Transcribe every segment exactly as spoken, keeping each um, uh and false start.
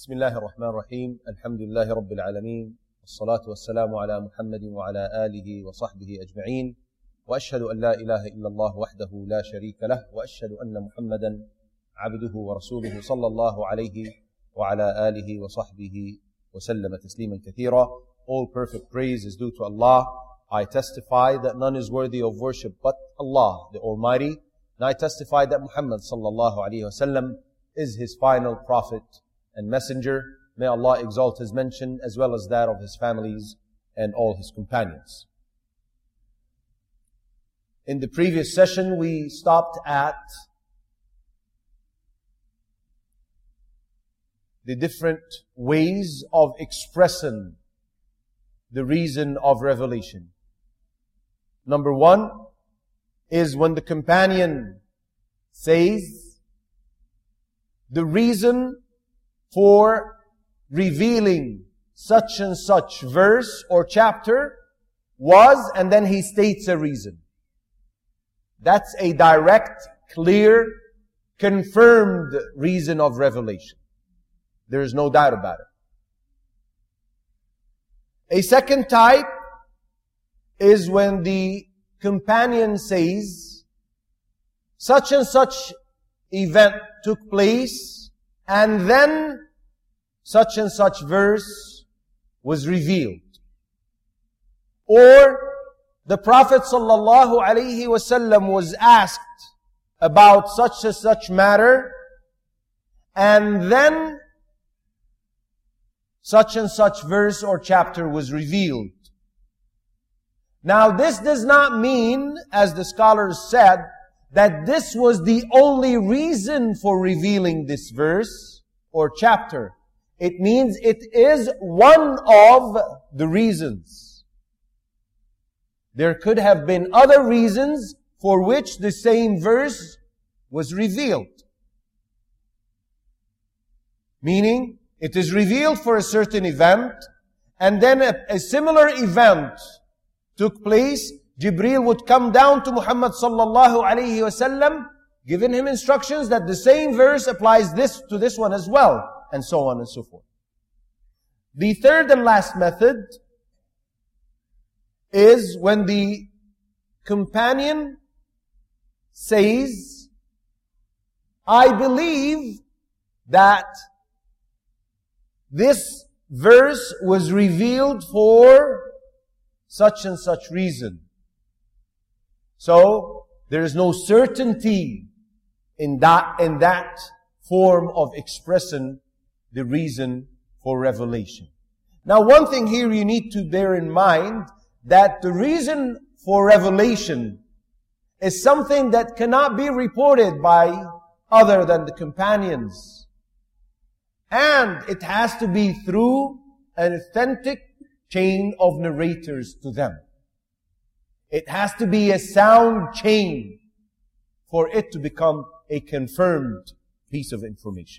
بسم الله الرحمن الرحيم الحمد لله رب العالمين والصلاة والسلام على محمد وعلى آله وصحبه أجمعين وأشهد أن لا إله إلا الله وحده لا شريك له وأشهد أن محمدا عبده ورسوله صلى الله عليه وعلى آله وصحبه وسلم تسليما كثيرا. All perfect praise is due to Allah. I testify that none is worthy of worship but Allah, the Almighty. And I testify that Muhammad sallallahu alayhi wa sallam is His final prophet and messenger. May Allah exalt His mention as well as that of His families and all His companions. In the previous session, we stopped at the different ways of expressing the reason of revelation. Number one is when the companion says the reason for revealing such and such verse or chapter was, and then he states a reason. That's a direct, clear, confirmed reason of revelation. There is no doubt about it. A second type is when the companion says, such and such event took place, and then such and such verse was revealed. Or the Prophet sallallahu alaihi wasallam was asked about such and such matter, and then such and such verse or chapter was revealed. Now this does not mean, as the scholars said, that this was the only reason for revealing this verse or chapter. It means it is one of the reasons. There could have been other reasons for which the same verse was revealed. Meaning, it is revealed for a certain event, and then a, a similar event took place. Jibreel would come down to Muhammad sallallahu alayhi wasallam, giving him instructions that the same verse applies this to this one as well, and so on and so forth. The third and last method is when the companion says, I believe that this verse was revealed for such and such reason. So, there is no certainty in that, in that form of expressing the reason for revelation. Now, one thing here you need to bear in mind, that the reason for revelation is something that cannot be reported by other than the companions. And it has to be through an authentic chain of narrators to them. It has to be a sound chain for it to become a confirmed piece of information.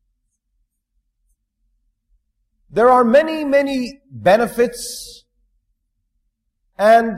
There are many, many benefits and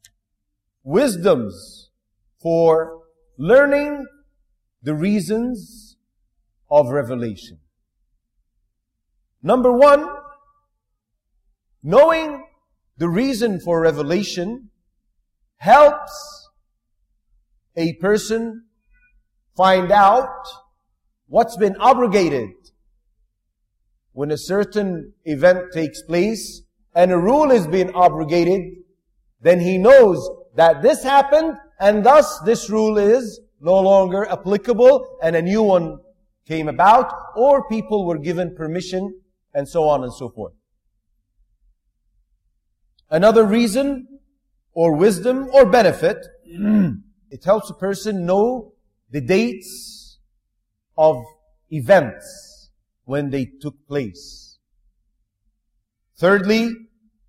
wisdoms for learning the reasons of revelation. Number one, knowing the reason for revelation helps a person find out what's been abrogated. When a certain event takes place and a rule is being abrogated, then he knows that this happened and thus this rule is no longer applicable and a new one came about, or people were given permission and so on and so forth. Another reason or wisdom or benefit, it helps a person know the dates of events when they took place. Thirdly,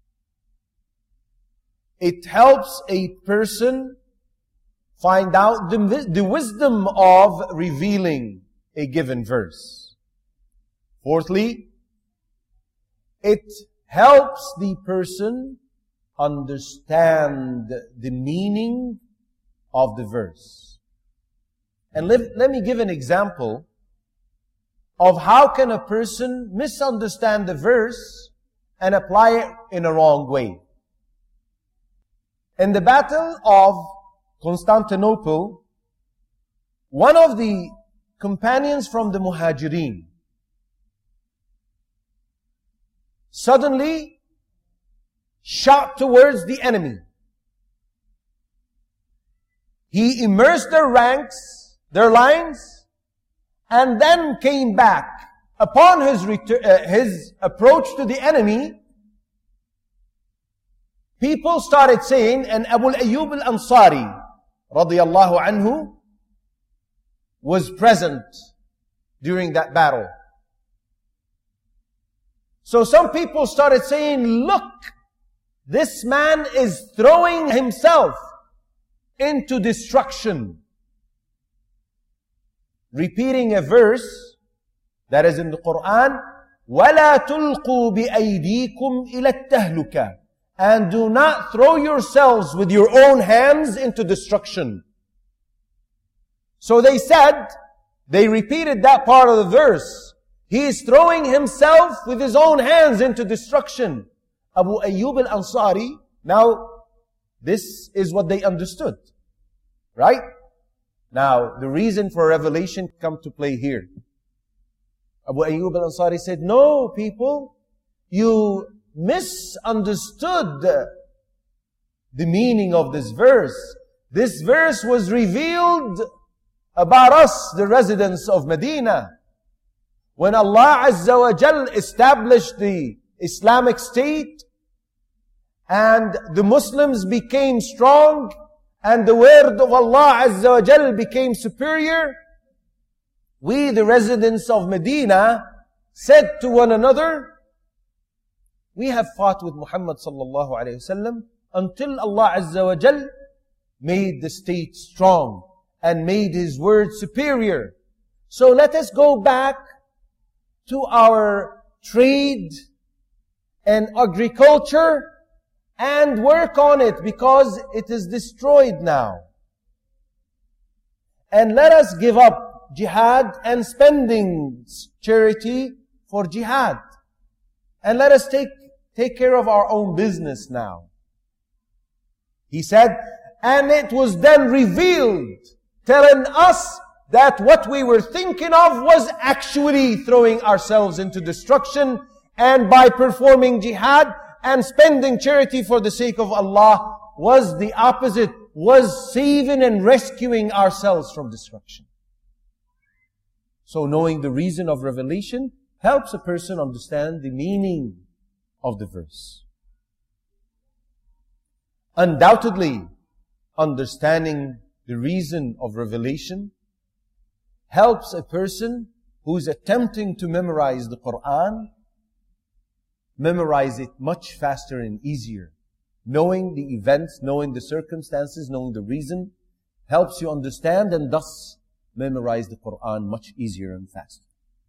it helps a person find out the, the wisdom of revealing a given verse. Fourthly, it helps the person understand the meaning of the verse. And let, let me give an example of how can a person misunderstand the verse and apply it in a wrong way. In the Battle of Constantinople, one of the companions from the Muhajirin suddenly shot towards the enemy. He immersed their ranks, their lines, and then came back. Upon his return, uh, his approach to the enemy, people started saying, and Abu Ayyub al-Ansari, radiyallahu anhu, was present during that battle. So some people started saying, look, this man is throwing himself into destruction. Repeating a verse that is in the Quran, وَلَا تُلْقُوا بِأَيْدِيكُمْ إِلَى التَّهْلُكَةِ, and do not throw yourselves with your own hands into destruction. So they said, they repeated that part of the verse. He is throwing himself with his own hands into destruction. Abu Ayyub al-Ansari, now this is what they understood. Right? Now, the reason for revelation come to play here. Abu Ayyub al-Ansari said, no, people, you misunderstood the, the meaning of this verse. This verse was revealed about us, the residents of Medina. When Allah Azza wa Jal established the Islamic State and the Muslims became strong and the word of Allah Azza wa Jal became superior, we, the residents of Medina, said to one another, we have fought with Muhammad sallallahu alayhi wasallam until Allah Azza wa Jal made the state strong and made His word superior. So let us go back to our trade and agriculture and work on it because it is destroyed now. And let us give up jihad and spending charity for jihad. And let us take, take care of our own business now. He said, and it was then revealed, telling us that what we were thinking of was actually throwing ourselves into destruction, and by performing jihad and spending charity for the sake of Allah was the opposite, was saving and rescuing ourselves from destruction. So knowing the reason of revelation helps a person understand the meaning of the verse. Undoubtedly, understanding the reason of revelation helps a person who's attempting to memorize the Quran memorize it much faster and easier. Knowing the events, knowing the circumstances, knowing the reason helps you understand and thus memorize the Quran much easier and faster.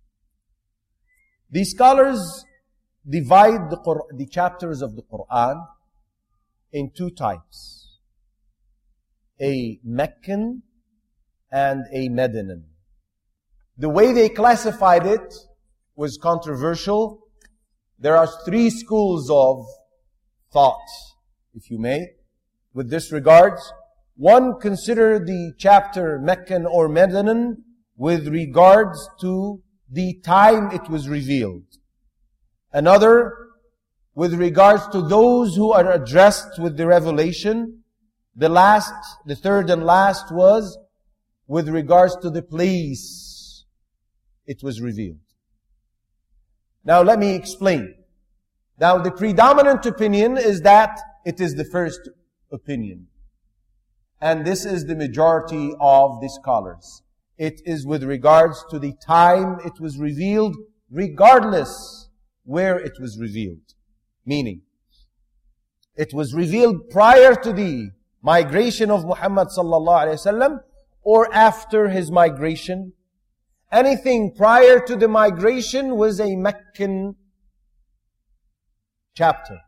The scholars divide the, Qur- the chapters of the Quran in two types. A Meccan and a Medinan. The way they classified it was controversial. There are three schools of thought, if you may, with this regards. One, consider the chapter Meccan or Medinan with regards to the time it was revealed. Another, with regards to those who are addressed with the revelation. The last, the third and last was with regards to the place it was revealed. Now let me explain. Now the predominant opinion is that it is the first opinion. And this is the majority of the scholars. It is with regards to the time it was revealed, regardless where it was revealed. Meaning, it was revealed prior to the migration of Muhammad sallallahu alaihi wasallam or after his migration. Anything prior to the migration was a Meccan chapter.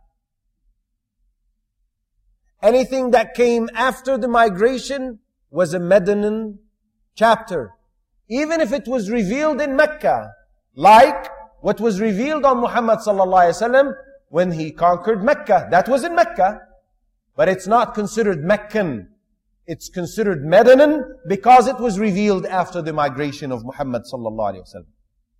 Anything that came after the migration was a Medinan chapter. Even if it was revealed in Mecca, Like what was revealed on Muhammad sallallahu alaihi wasallam when he conquered Mecca. That was in Mecca. But it's not considered Meccan. It's considered Medinan because it was revealed after the migration of Muhammad sallallahu alaihi wasallam.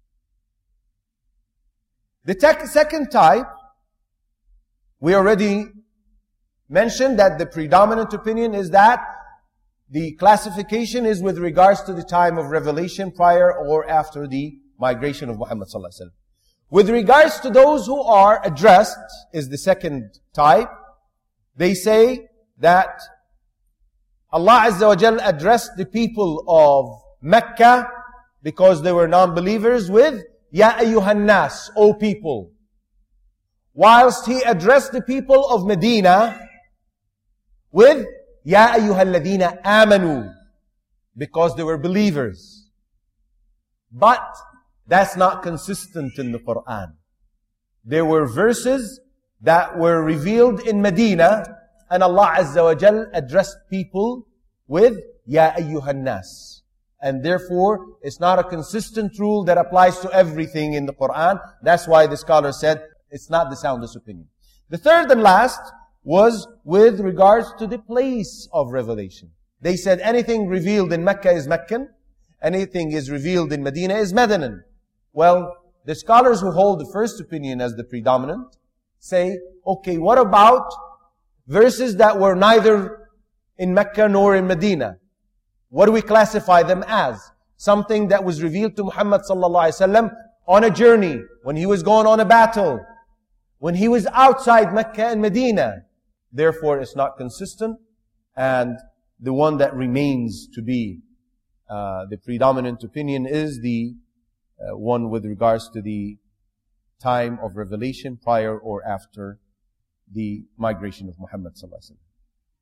The tec- second type, we already mentioned that the predominant opinion is that the classification is with regards to the time of revelation prior or after the migration of Muhammad sallallahu alaihi wasallam. With regards to those who are addressed, is the second type. They say that Allah Azza wa Jal addressed the people of Mecca because they were non-believers with Ya ayyuhan nas, O people. Whilst He addressed the people of Medina with Ya ayyuhal ladina amanu, because they were believers. But that's not consistent in the Quran. There were verses that were revealed in Medina, and Allah Azza wa Jal addressed people with Ya ayyuhan nas. And therefore, it's not a consistent rule that applies to everything in the Quran. That's why the scholar said it's not the soundest opinion. The third and last was with regards to the place of revelation. They said anything revealed in Mecca is Meccan, anything is revealed in Medina is Medinan. Well, the scholars who hold the first opinion as the predominant say, okay, what about verses that were neither in Mecca nor in Medina? What do we classify them as? Something that was revealed to Muhammad sallallahu alaihi wasallam on a journey, when he was going on a battle, when he was outside Mecca and Medina. Therefore, it's not consistent, and the one that remains to be uh, the predominant opinion is the uh, one with regards to the time of revelation prior or after the migration of Muhammad sallallahu alaihi wasallam.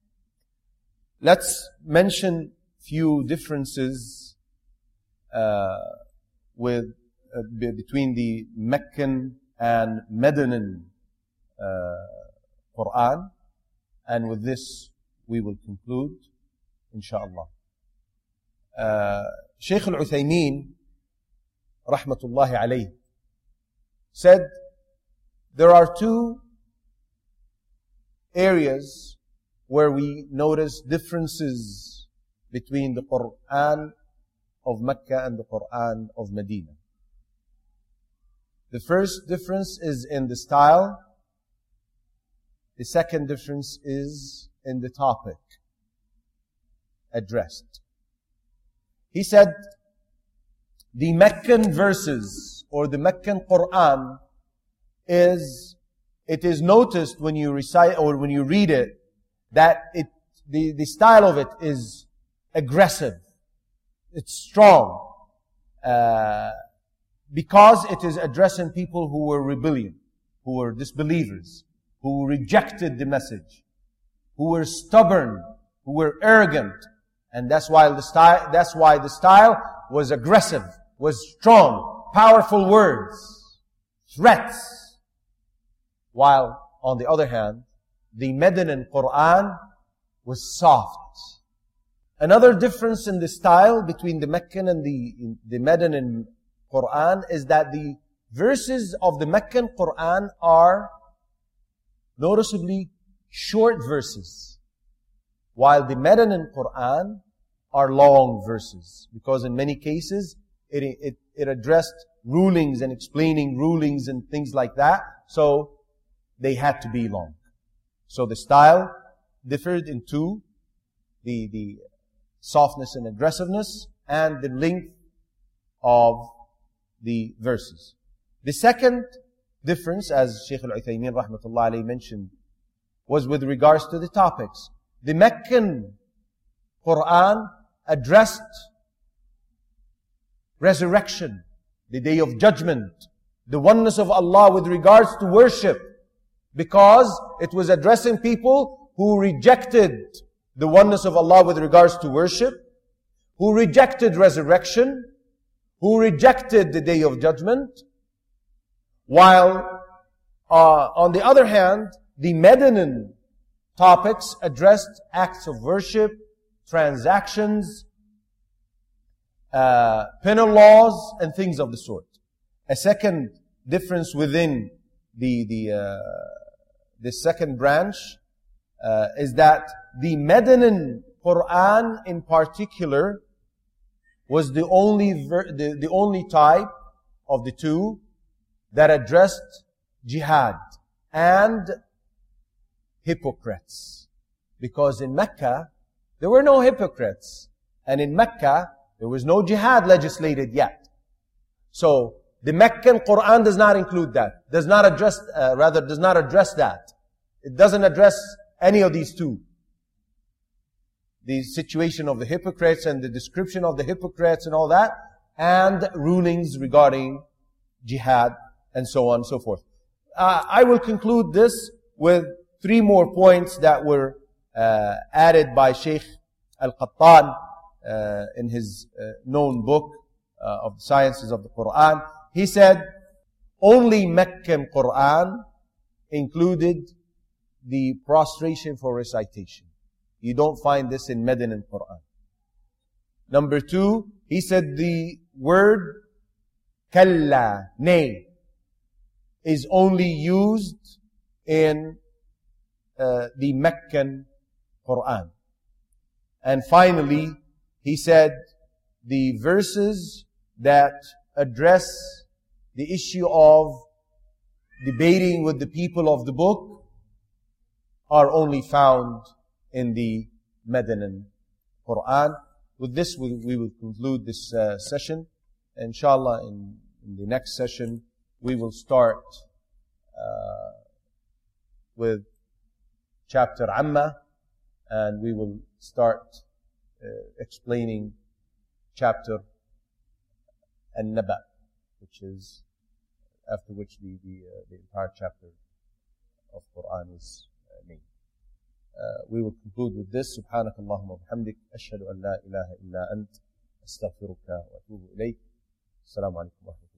Let's mention few differences uh, with uh, b- between the Meccan and Medinan uh, Quran, and with this we will conclude, inshallah. Uh, Shaykh al-Uthaymeen, rahmatullahi alayh, said there are two areas where we notice differences between the Quran of Mecca and the Quran of Medina. The first difference is in the style. The second difference is in the topic addressed. He said, the Meccan verses or the Meccan Quran is, it is noticed when you recite or when you read it that it, the, the style of it is aggressive. It's strong. Uh, because it is addressing people who were rebellion, who were disbelievers, who rejected the message, who were stubborn, who were arrogant. And that's why the style, that's why the style was aggressive, was strong, powerful words, threats. While, on the other hand, the Medinan Quran was soft. Another difference in the style between the Meccan and the, the Medinan Quran is that the verses of the Meccan Quran are noticeably short verses, while the Medinan Quran are long verses, because in many cases it, it, it addressed rulings and explaining rulings and things like that, so they had to be long. So the style differed in two, the, the softness and aggressiveness, and the length of the verses. The second difference, as Shaykh al-Uthaymeen rahmatullah alayhi mentioned, was with regards to the topics. The Meccan Quran addressed resurrection, the day of judgment, the oneness of Allah with regards to worship, because it was addressing people who rejected the oneness of Allah with regards to worship, who rejected resurrection, who rejected the day of judgment, while uh, on the other hand, the Medinan topics addressed acts of worship, transactions, uh, penal laws, and things of the sort. a second difference within the the uh, the second branch uh, is that the Medinan Quran in particular was the only ver- the, the only type of the two that addressed jihad and hypocrites. Because in Mecca, there were no hypocrites. And in Mecca, there was no jihad legislated yet. So, the Meccan Quran does not include that. Does not address, uh, rather does not address that. It doesn't address any of these two. The situation of the hypocrites and the description of the hypocrites and all that, and rulings regarding jihad and so on and so forth. Uh, I will conclude this with three more points that were uh, added by Sheikh Al-Qattan uh, in his uh, known book uh, of the Sciences of the Quran. He said, only Meccan Quran included the prostration for recitation. You don't find this in Medinan Quran. Number two, he said the word kalla, nay, is only used in uh, the Meccan Quran. And finally, he said the verses that address the issue of debating with the people of the book are only found in the Medinan Quran. With this, we, we will conclude this uh, session. Inshallah, in, in the next session, we will start uh, with chapter Amma, and we will start uh, explaining chapter An-Naba, which is after which the the, uh, the entire chapter of Quran is uh, named. Uh, we will conclude with this. سبحانك اللهم وبحمدك أشهد أن لا إله إلا أنت أستغفرك وأتوب إليك. السلام عليكم ورحمة الله.